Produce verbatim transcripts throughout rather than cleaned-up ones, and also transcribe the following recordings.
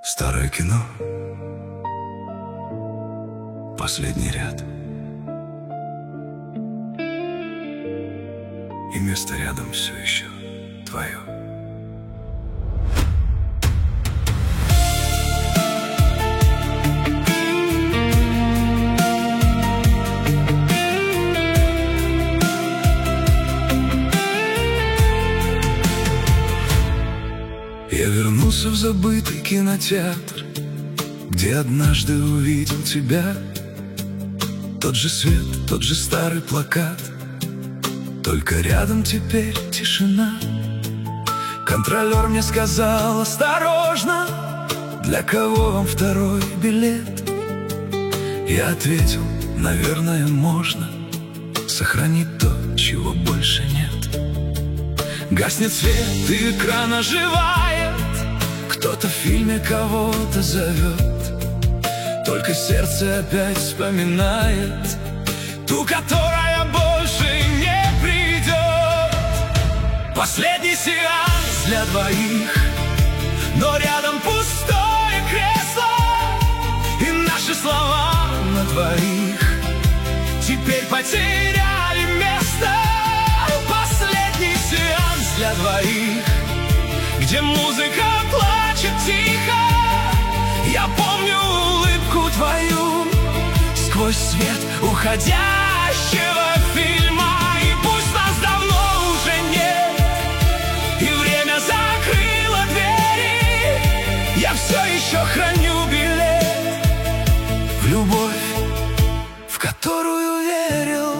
Старое кино. Последний ряд. И место рядом все еще твое. Я вернулся в забытый кинотеатр, где однажды увидел тебя. Тот же свет, тот же старый плакат, только рядом теперь тишина. Контролер мне сказал: осторожно, для кого вам второй билет? Я ответил: наверное, можно сохранить то, чего больше нет. Гаснет свет, и экран оживает, кто-то в фильме кого-то зовет. Только сердце опять вспоминает ту, которая больше не придет. Последний сеанс для двоих, но рядом пустое кресло, и наши слова на двоих теперь потеряли место. Последний сеанс для двоих, где музыка плачет тихо. Я помню улыбку твою сквозь свет уходящего фильма. И пусть нас давно уже нет, и время закрыло двери, я все еще храню билет в любовь, в которую верил.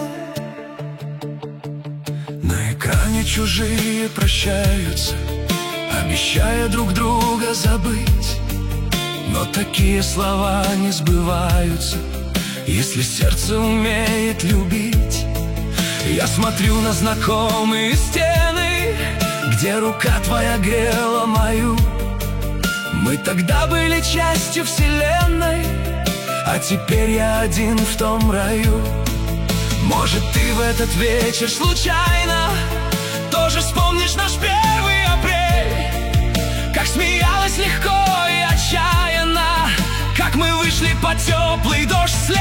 На экране чужие прощаются, обещая друг друга забыть. Но такие слова не сбываются, если сердце умеет любить. Я смотрю на знакомые стены, где рука твоя грела мою. Мы тогда были частью вселенной, а теперь я один в том раю. Может, ты в этот вечер случайно тоже вспомнишь наш первый апрель, как смеялась легко и отчаянно, как мы вышли под теплый дождь вслед.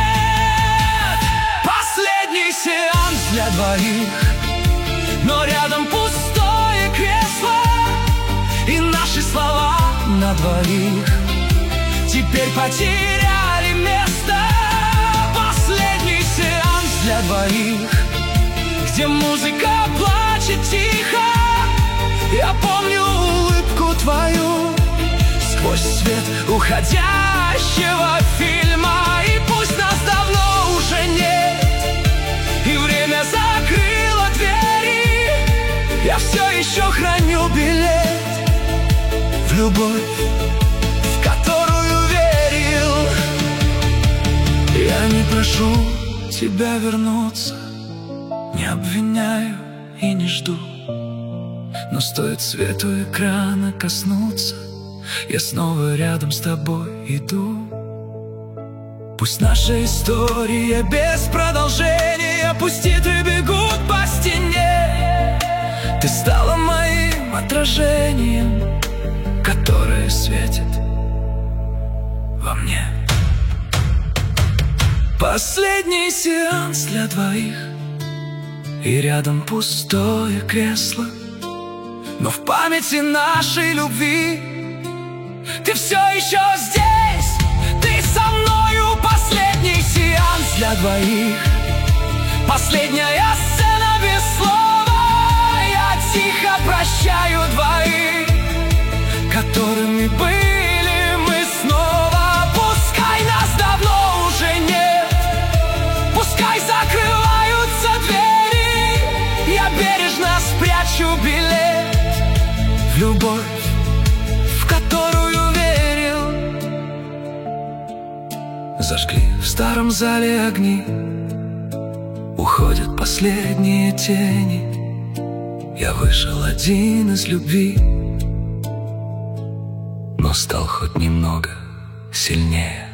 Последний сеанс для двоих, но рядом пустое кресло, и наши слова на двоих теперь потеряли место. Последний сеанс для двоих, где музыка плачет тихо. Я помню улыбку твою сквозь свет уходящего фильма. И пусть нас давно уже нет, и время закрыло двери, я все еще храню билет в любовь, в которую верил. Я не прошу тебя вернуться, не обвиняю и не жду, но стоит свету экрана коснуться, я снова рядом с тобой иду. Пусть наша история без продолжения пустит и бегут по стене. Ты стала моим отражением, которое светит во мне. Последний сеанс для двоих, и рядом пустое кресло, но в памяти нашей любви ты все еще здесь, ты со мною. Последний сеанс для двоих, последняя сцена без слова. Я тихо прощаю двоих, которыми были мы снова. Пускай нас давно уже нет, пускай закрываются двери, я бережно спрячу билет в любовь, в которую верил. Зажгли в старом зале огни, уходят последние тени. Я вышел один из любви, но стал хоть немного сильнее.